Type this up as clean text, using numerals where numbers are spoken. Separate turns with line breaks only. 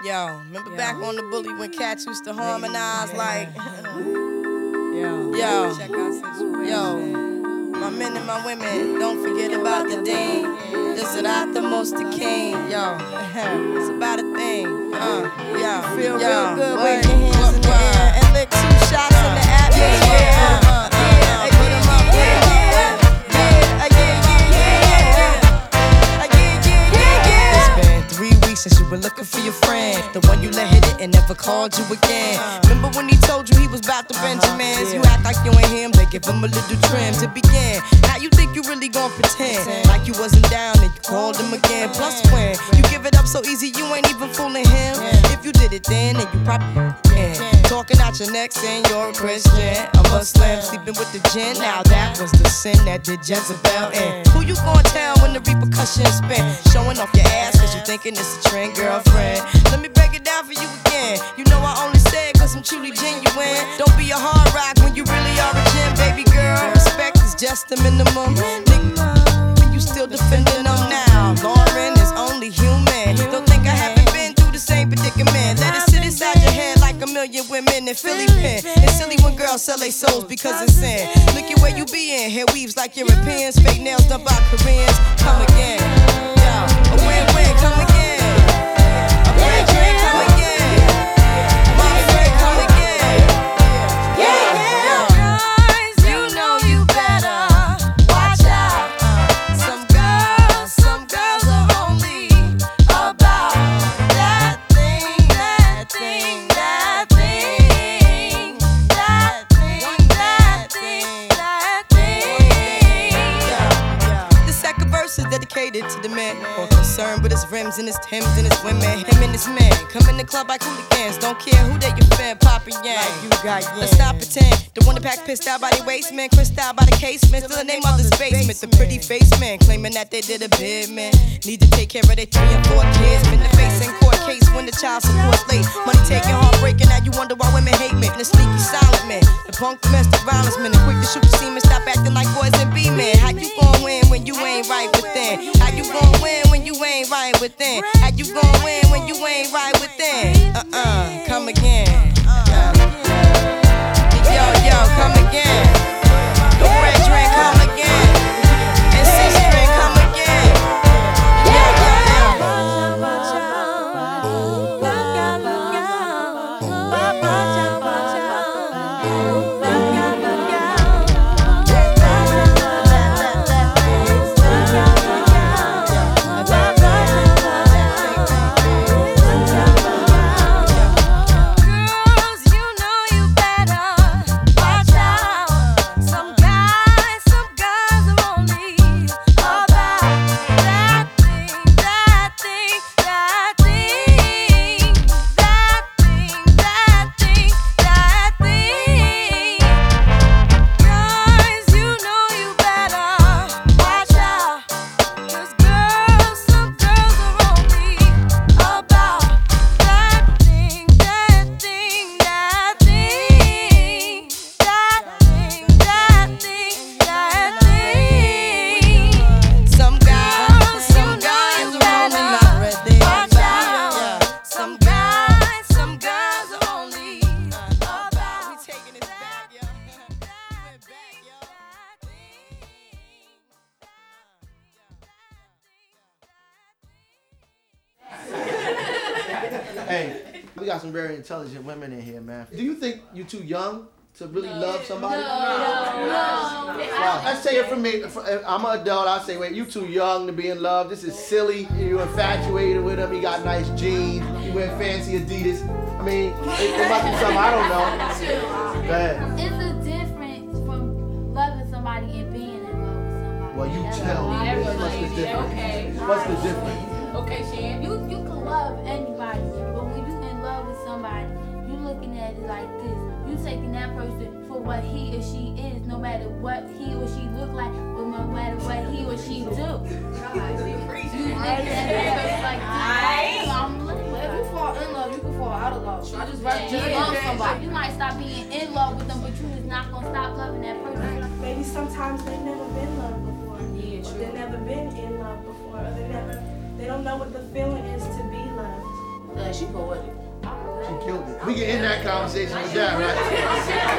Yo, remember back on the bully when cats used to harmonize like,
Check our situation.
yo, my men and my women, don't forget about the dean. This is not the most the king, yo. It's about a thing, yo.
Feel
yo,
real good,
wave
wave your hands in the air
and lick 2 shots in the atmosphere. Put 'em up, put 'em up. It's been 3 weeks since you were looking for your friend, the one you let hit it and never called you again. Remember when he told you he was about to Benjamins? You act like you ain't him, they give him a little trim to begin. Now you think you really gon' pretend like you wasn't down and you called him again. Plus when you give it up so easy, you ain't even fooling him. If you did it then you probably can. Talking out your neck saying you're a Christian, a Muslim, sleeping with the gin. Now that was the sin that did Jezebel in. Who you gon' tell when the repercussions spin? Showing off your ass cause you thinking it's a trend, girlfriend. Let me break it down for you again. You know I only say it cause I'm truly genuine. Don't be a hard rock when you really are a gem, baby girl. Respect is just the minimum. Nigga, you still defending them now. Lauren is only human. Don't think I haven't been through the same predicament. Let it sit inside your head like a million women in Philly pen. It's silly when girls sell their souls because it's sin. Look at where you be in. Hair weaves like Europeans. Fake nails done by Koreans. Come again. Yeah. A win-win. Come again. A win-win. Come again. My friend, come again. Guys, you know you better watch out. Some girls are only about that thing, that thing, that thing, that thing, that thing, that thing. The second verse is dedicated to the man more concerned with his rims and his Timbs and his women. Him and his man come in the club like hooligans. Don't care who they your fan, Papa Yang.
You got
Let's stop pretend. The one that pack pissed out by the waistman, crissed out by the casement. Still the name of the basement. The pretty face man claiming that they did a bid, man. Need to take care of their 3 and 4 kids. Been the face in court case when the child support's late. Money taking, heartbreaking. Now you wonder why women hate me. The sneaky silent man, the punk domestic violence man, the quick to shoot the semen. Stop acting like boys and be men. How you gon' win when you ain't right within? How you gon' win when you ain't right within? How you gon' win when you ain't right within? Come again. Yo, come again. The red drink, come again. And 6 drink, come again. Girls, you know you better watch out. Some guys are only about that thing, that thing, that thing, that thing, that thing, that thing. Guys, you know you better watch out. 'Cause some girls are only about that thing, that thing, that thing, that thing, that thing, that thing. Some guys are only not ready. Watch out. Some girls are only about we taking it back, yo. We're back, yo.
Hey, we got some very intelligent women in here, man. Do you think you too young to really love somebody? No. Well, let's say it for me. I'm an adult. I say, wait, you too young to be in love. This is silly. You're infatuated with him. He got nice jeans. He wear fancy Adidas. I mean, it must be something I don't know. Go ahead.
It's a difference from loving somebody and being in love with somebody.
Well, you tell me. What's the difference?
Okay.
What's the difference?
Okay, Shan.
You can love anybody, but when you in love with somebody, you looking at it like this. You taking that person for what he or she is, no matter what he or she look like, or no matter what he or she do. You looking at that person like this. I'm looking at
If you fall in love, you can fall out of love. I just love somebody.
You might stop being in love with them, but you is not gonna stop loving that person.
Maybe sometimes they've never been loved before.
Yeah,
Or
true.
they've never been in love before. Or they don't know what the feeling is to be loved.
she poetic.
She killed it. We can end that conversation with that, right?